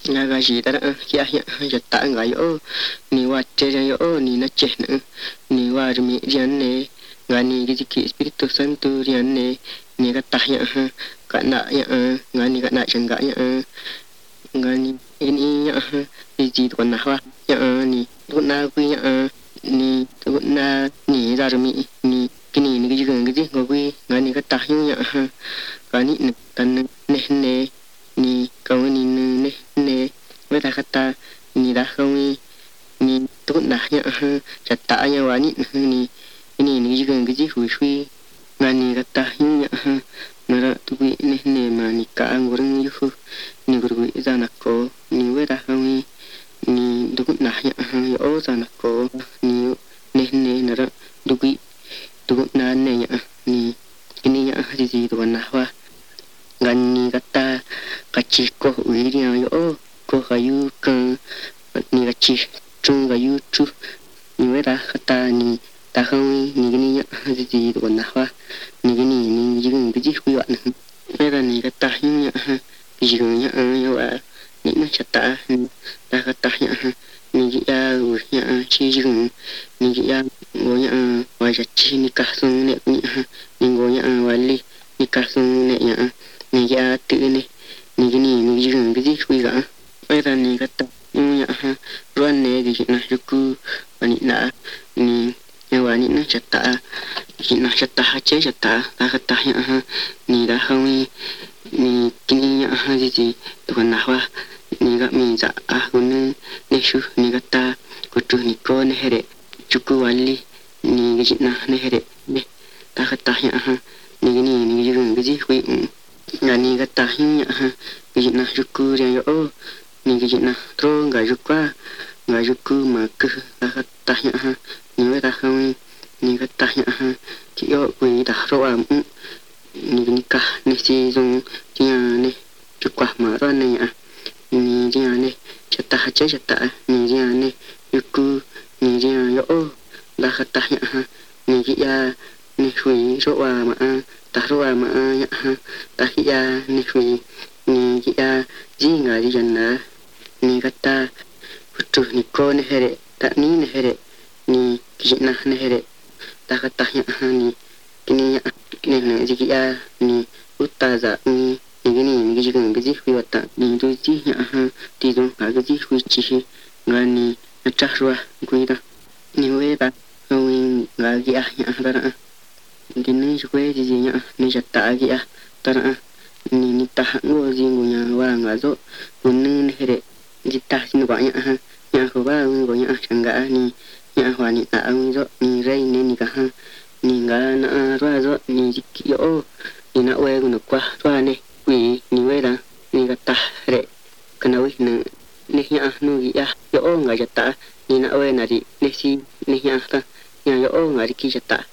nga ga ji ta kia ya ja ta nga yo ni wa che yo ni na che na ni wa mi rian ne nga ni ki Espiritu Santo rian ne ni ga ta ya ka na ya nga ni ga na chen ga ya nga ni ini ya ji ko na wa ya ni ko na ku ya ni ko na ni ra mi ni kini ni ji ga ji ko ku nga ni ga ta ya ka ni tan ne ne ni ka ni ne ne với ta kata ni đã không ni tốt đã nhá chặt tạ nhá và ni ni chỉ cần cái gì hủy suy mà ni kata nhá mà ra tụi ni mà ni cả ngồi như ni guru ra nạc cổ ni với ta không ni tốt đã nhá ở ra nạc cổ ni nè ra tụi na nè nhá ni ini nhá gì tụi na hoa gan ni kata kachiko uy đi yo ko kayu kan ni ga chi chung ga yu chu ni we da kata ni ta không ni ni ya gì do na wa ni ni ji ngi ji ku ya we da ni kata yu ya ji ngi ya ya wa ni na cha ta kata ya ni ji ya u ya chi ji ngi ni ji ya go ya wa ja chi ni ka sung ne ni go ya wa li ni ka sung ne ya ni ya tu ni ni ji ngi ji ku ya bây ni kata như ya ruan ne di na yuku ani na ni ya ni na chata na chata ha che chata ta kata ya ni da không ni kini ya ji to na wa ni ga mi za a kun ne shu ni kata ko tu ni ko ne here chuku wali ni ji na ne here ne ta kata ya ni ji hui nga ni kata ya ji na yuku ya yo ni cái chuyện nào rồi ngài rút qua mà cứ ta nhá ni với ta không ni cái ta nhá chỉ có quỳ ta rồi ni cái cả ni chỉ dùng chỉ này rút qua mà rồi này ni chỉ này chặt ta ni chỉ này rút qua ni chỉ yo là ta nhá ni chỉ ni quỳ rồi mà ta rồi mà nhá ta chỉ ni quỳ ni chỉ gì ngài gì na ni kata putu ni ko ne here ta ni ne here ni kijina ne here ta kata ya ni kini ya ne ji ya ni utaza ni ni ji gan ji hui wata ni do ji ya ti do ga ji hui chi nga ni na cha ruwa gui da ni we ba hui ga ji ya da na di ni ji we ji ya ni ja ta ji ya da na ni ta ngo ji ngo ya wa nga zo kun ne here jita sin ba nya ko ba ngo nya changa ni nya hwa ni ta ang zo ni rei ne ni ka ha ni nga na ra zo ni yo ni na we no kwa ra ne wi ni we da ni ka ta re kana wi na ne nya no gi ya yo nga jata ni na we na ri ne si ne nya ta nya yo nga ri ki jata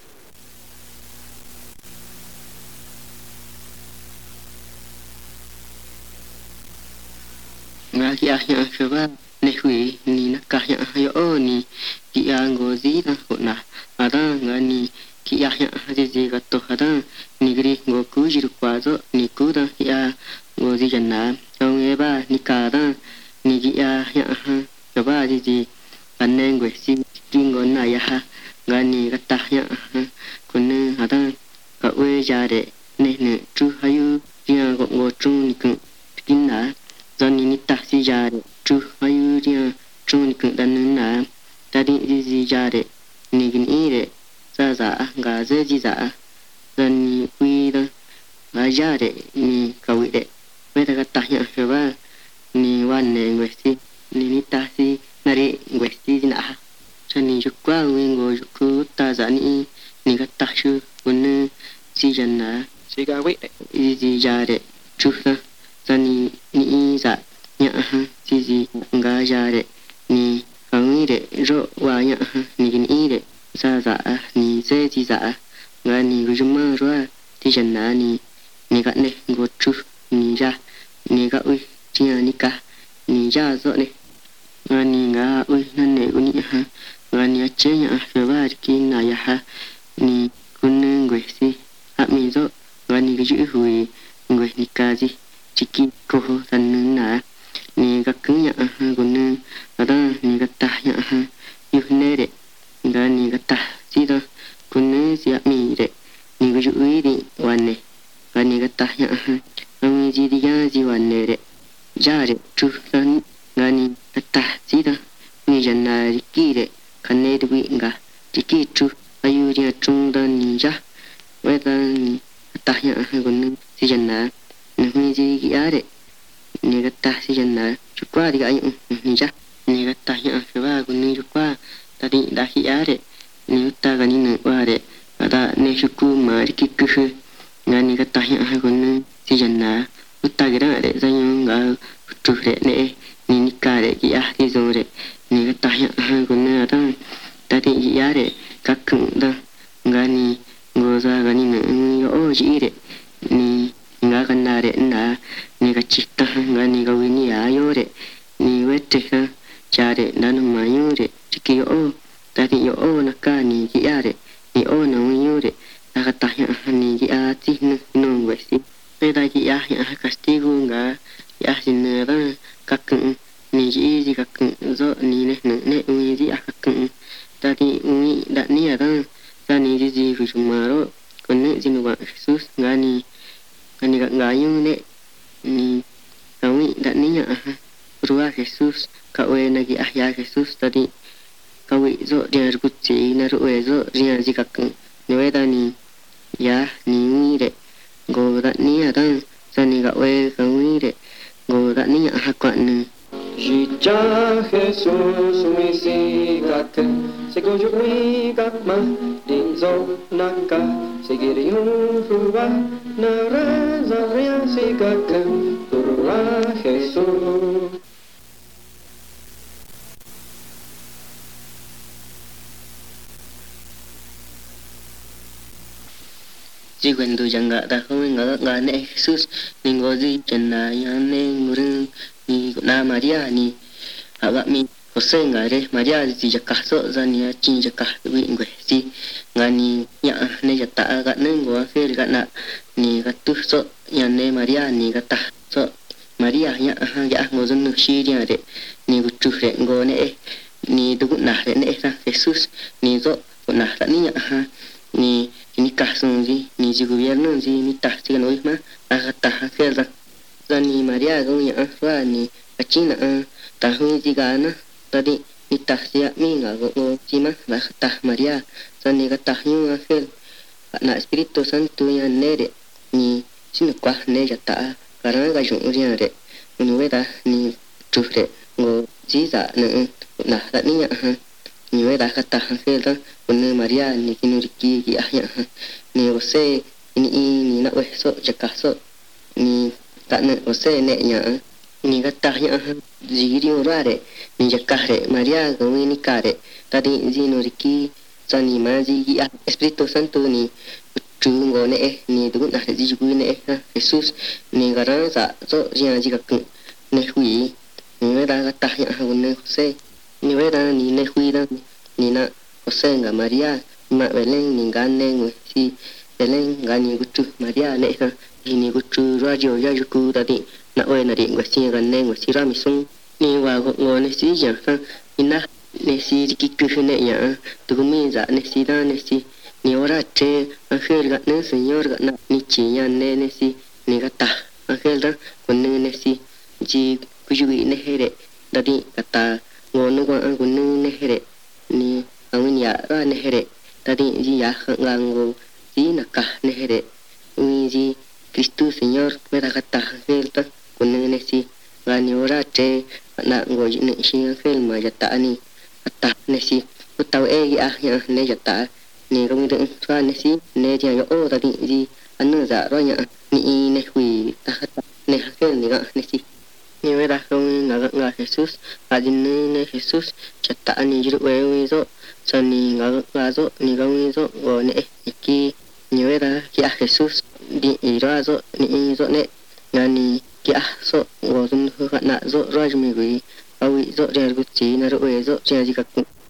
nga kia ya shaba ne hui ni na ka ya yo ni kia ngo zi na ko na ada nga ni kia ya ji ga to ada ni gri ngo ku ji kwa zo ni ku da ya ngo zi jan naong e ba ni ka da ni kia ya shaba ji an ne ngo si ngo na ya nga ni ga ta ya kun ne ada ka we ja de ne ne chu hayu ya ngo chu ni ku kin na Johnny ni ta si ja de chu ayu dia chu ni kun dan na ta di ji ja de ni gin i de za za ga ze ji za Johnny quy da ga ja de ni ka wi de we ta ka ta ya se ba ni wan ne ngwe si ni ta si na ri ngwe si na ha cha ni ju kwa wi ngo ju ku ta za ni ka ta shu kun si jan na si ga wi ji ja de chu da Johnny ni za nya ji nga ja de ni ang de ro wa nya ni ni de za za ni ze ji za nga ni gu ma ro ti jan na ni ga ne go chu ni ja ni ga ui chi ni ka ni ja zo ne nga ni nga ui na ne u ni nga ni che nya se ba ki na ya ha ni kun ngwe si a mi zo nga ni gu ju hui ngwe ni ka ji chiki ko san na ni cứng nhạ còn nương ở đó ni cái ta nhạ yêu nè đấy đó ni cái ta gì đó còn nương gì mi đấy ni cái chú ý điวันnày và ni cái ta nhạ ông gì đi ra gìวันnày đấy ra đấy chú thân ngani cái ta gì đó ni chân là gì đấy khăn này đi nga chỉ kỹ chú ayu dia trung dan ni ja vậy ta ta nhạ còn nương gì chân là ni gì cái đấy ni cái ta gì chân là chú qua đi cái ni ja ni cái ta nhạ cái ba còn nương chú qua ta đi đã khi á đấy ni ta cái ni nương qua đấy ada ne shuku ma ki ku ngani cái ta nhạ còn nương gì chân là ta cái đó đấy danh ngờ chú đấy nè ni ni ka đấy cái á cái rồi đấy ni cái ta nhạ còn nương ta ta đi cái á đấy các cứng đó ngani ngô ra ngani nương yo chỉ đấy ni nga kan na đấy na ni cái chít ta ngani cái ni ayo đấy ni vete ha cha đấy nan ma yo đấy chỉ yo ta đi yo na ka ni cái á đấy ni o na yo đấy ta cái ta nhạ ni cái á chỉ no vậy gì đây đây cái á nhạ castigo nga á xin đó các cứng ni chỉ gì các cứng do ni này nè ui gì các cứng ta đi ui đã ni ở đó ta ni gì của chúng mà đó còn nữa gì nữa Jesus ngani ngani gak ngayu nè ni kami đã ni nhạ rua Jesus kau nagi ahya Jesus tadi kau zo dia rukci na ruwe zo dia gì các cứng nếu ta ni ya ni ui đấy go đã ni ở đó ta ni kau kau đấy go đã ni nhạ quan nữa Jija Jesus umisikat segujui katma dinzo naka segiriun fuba nara zaria sikat turula Jesus ji quen tu chẳng gạ ta không ngạ nè Jesus ni ngô gì chân là yan nè ngurung ni na Maria ni agak mi Jose ngạ đấy Maria gì chắc cả số ra ni chi chắc cả bị người gì ngạ ni nhạ nè chắc ta gạ nè ngô phê gạ nạ ni gạ tu số yan nè Maria ni gạ ta số Maria nhạ gạ ngô dân nước chi đi đấy ni gụ chu đấy ngô nè ni tu cũng nà đấy nè ra Jesus ni zo cũng nà ra ni nhạ ni ini kasus ni si gobierno si ni ta si kan oisma ta kerja ni Maria kau ya wa ni China ta hui si kana tadi ni ta si mi nga go si ma ta Maria ni ta hu akhir na Espíritu Santo ya nere ni sin kwa ne ya ta karena ga jung ria re ni weda ni tu re go si za na ta ni ya ni weda ta akhir Pune Maria ni kinuriki ki ahya ni Jose ni na we so jaka so ni ta ne Jose ne nya ni gata nya jiri ora re ni jaka re Maria go ni kare tadi zinuriki sani ma ji ki Espíritu Santo ni tu ngo ne ni du na ji ku ne Jesus ni gara sa so ria ji ka ne hui ni we da gata nya ne Jose ni we da ni ne hui da ni na Jose nga Maria ma Belén ni gane ngwe si Belén gani gutu Maria ne ha ni gutu radio ya juku tadi na we na di ngwe si gane ngwe si rami sung ni wa ngo ne si ja ha ina ne si ki ku ne ya tu mi za ne si da ne si ni ora che akhir ga ne señor ga na ni chi ya ne si ni ga ta akhir da kun ne si ji ku ju ne here tadi kata ngo nu ga kun ne here ni ang ya ra ne here tadi ji ya ngango ji naka ne here ui ji Cristo Señor me da kata velta kun ne si gani ora che na ngo ji ne si fel ma jata ni kata ne si utau ya ne jata ni kami de swa ne si ne dia yo o tadi ji anu za ro nya ni ne hui ta kata ne fel ni ga ne si ni we da kami nga Jesus ajin ne Jesus jata ni jiru we zo sani nga zo ni kami zo go ne ki ni we da ki Jesus di ira zo ni zo ne ngani ki so go sun hu na zo raj mi gui awi zo der gu chi na ro we zo che ji ka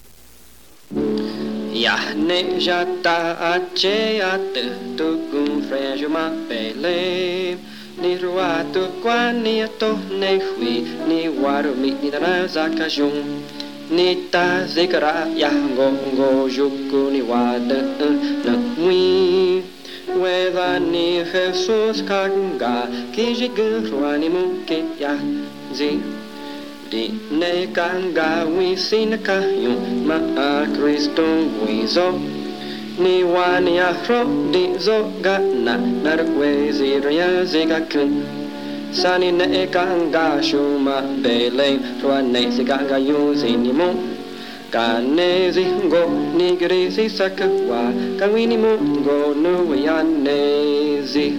Yahne jata ache at tu kun frère je m'appelle ni rua tu qua ni to ne hui ni waru mi ni na zakajun ni ta zikara ya go juku ni wada na wi weva ni Jesus kanga ki jigu rua ni mu ke ya zi di ne kanga wi sin ka yun ma a Cristo wi zo ni wani afro di zo ga na narkwe zirya zigakun sani ne kanga shuma bele ruane ziganga yuzi ni mo kane zingo ni grisi sakwa kawini mo go no yane zi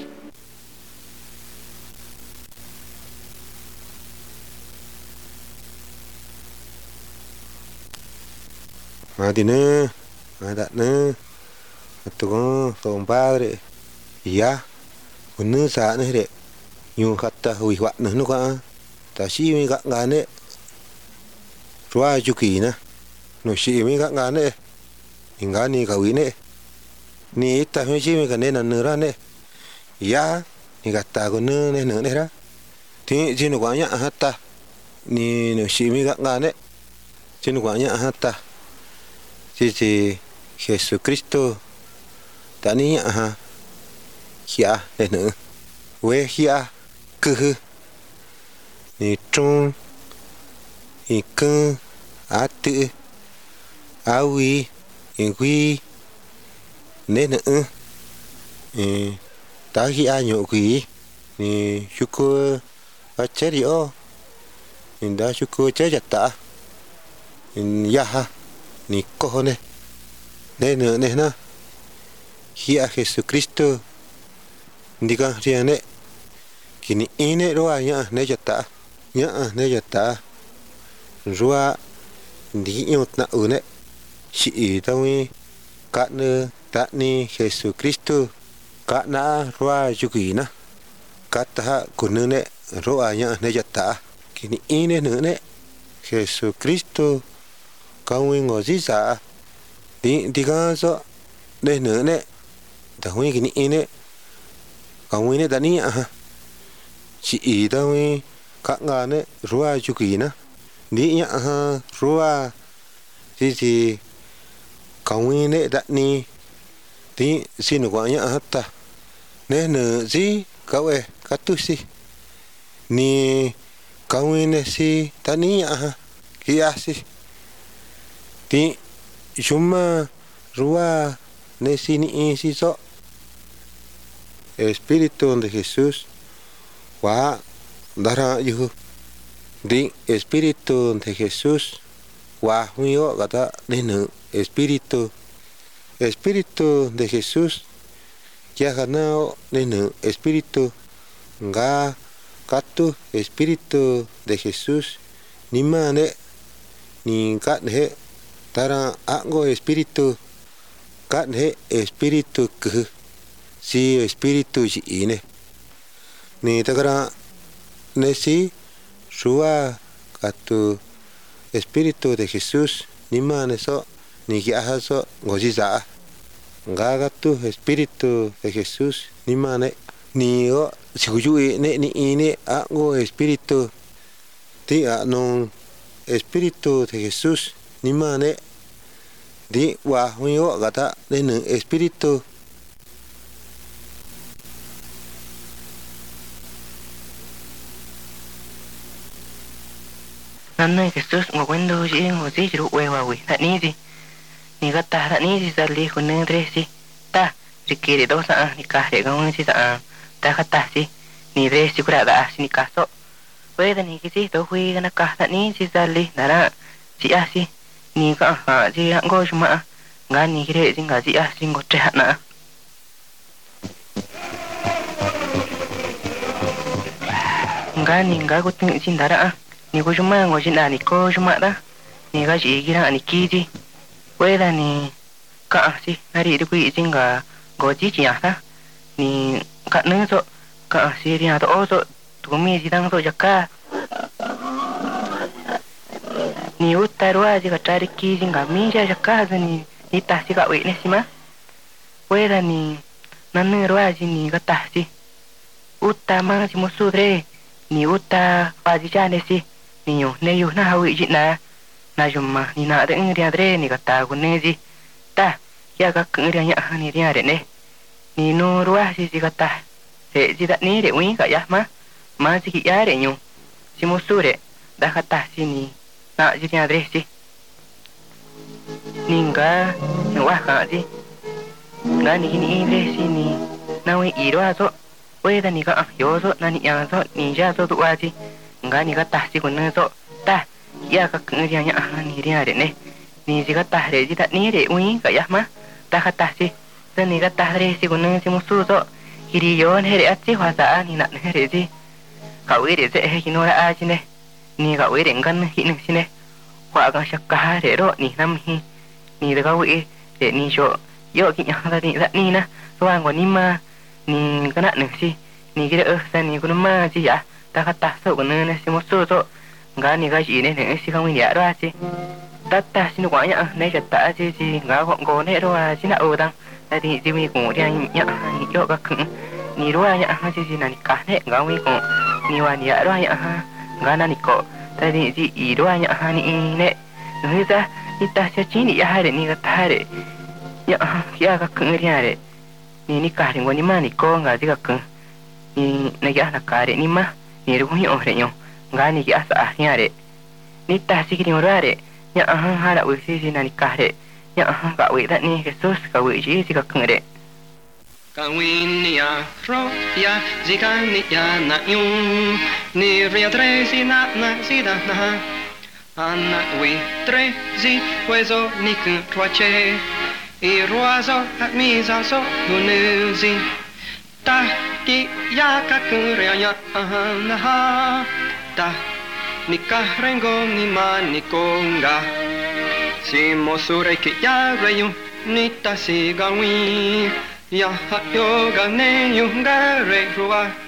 Madine Madane Tugon son padre ya unu sa ne re yu khatta hui wa nu ka ta shi mi ga ngane rua juki na no shi mi ga ngane ingani ka wi ne ni ta mi shi mi ka ne na nu ra ne ya ni ga ta go nu ne nu ne ra ti ji nu kwa nya hatta ni no shi mi ga ngane ji nu kwa nya hatta ji Jesucristo tani aha hia ne nu we hia ku ni trung i kun a tu a wi i wi ne nu ta hia nyo wi ni shuku a cherio in da shuku che jatta in ya ha ni ko ne nu ne na hia Jesucristo ndiga riane kini ine roa nya ne jata roa ndi yot na une shi tawi ka ne ta ni Jesucristo ka na roa yukina ka ta kunune roa nya ne jata kini ine ne Jesucristo ka wi ngozi sa diga so ne ta wi kini ine kamu ini tadi si ida wi kak ngane rua jukina di nya rua si kamu ini tadi di sini gua nya hatta ne si kawe katu si ni kamu ini si tadi nya kia si di cuma rua ne sini si so Espíritu de Jesús wa dara yu di Espíritu de Jesús wa huyo gata nenu Espíritu de Jesús ya ganao nenu Espíritu nga katu Espíritu de Jesús ni mane ni kathe tara ango Espíritu kathe Espíritu ku si Espíritu ini ni tagara ne si rua katu Espíritu de Jesús ni mane so ni kiaha so ngoji za nga katu Espíritu de Jesús ni mane ni o sikuju ne ni ini ango Espíritu ti no Espíritu de Jesús ni mane di wa huyo gata ne Espíritu Nanno Jesús ngwendo ji ngozi jiru wewa wi tani ji ni gata tani ji sali kunne tre si ta rikiri do sa ni ka re gong si sa ta kata si ni re si kura da si ni kaso we da ni ki to hui na ka tani ji sali nara si a si ni ka ha ji ngo shuma nga ni re ji nga ji a si ngo tre na nga ni nga ko tin ji nara ni ko cuma ngojin ani ko cuma da ni ga ji gira ani kiji weda ni ka si hari ri ku ijinga goji ji ya ni ka ne so ka si ri ha to so tu mi ji dang so jakka ni utarwa ji ka tari kiji nga mi ja jakka ni ta si ka we ne si ma weda ni nan ne ro ji ni ka ta si uta ma si musudre ni uta paji jane si ni yo ne yo na hawi jina na jumma ni na de ngri adre ni kata gunezi ta ya ka ngri nya ni ria de ne ni no ruah si kata se ji da ni de wi ka ya ma si ki ya de nyu si musure da kata si ni na ji ria adre si ninga ni wa ka si nga ni ni adre si ni na wi iro aso we da ni ka yo so na ni ya so ni ja so tu wa ji nga ni ka ta si kun so ta ya ka ngri nya ni ria de ne ni si ka ta re ji da ni de wi ka ya ta ka ta si da ni ka ta re si kun si musu so kiri yo ne re ati wa sa ni na ne re ji ka we de se he ki no ra a ji ne ni ka we de ngan hi ne si ne wa ka shak ka re ro ni nam hi ni da ka we de ni sho yo ki nya da ni na so an ko ni ma ni ka na ne si ni ki de sa ni kun ma ji ya ta ka ta so kun ne si musu so nga ni ga ji ne ne si ka wi ya ro a ji ta ta si no kwa nya ne ja ta ji ji nga ko ne ro a ji na o dang ta di ji mi ko ria nya ni yo ka kun ni ro nya ha ji ji na ni ka ne nga wi ko ni wa ni ya ro nya ha nga na ni ko ta di ji i ro nya ha ni ne no za ni ta cha chi ni ya ha re ni ga ta re ya ka kun ria re ni ka ri ngo ni ma ni ko nga ji ka kun ni na ya na ka re ni ma ni ru hi o re nyo nga ni ki asa ria re ni ta si ki ni ro re nya ha la wi si na ni ka re nya ka wi da ni Jesus ka wi ji ka kun re ka wi ni ya ro ya ji ka ni ya na yung ni ria tre si na si da na ana wi tre si wezo ni kun troche i ruazo at mi za so nu zi ta ki ya ka kun ria ya na ha ta ni ka rengo ni ma ni konga si mosure ki ya reyu ni ta si ga wi ya ha yo ga ne yu ga re ruwa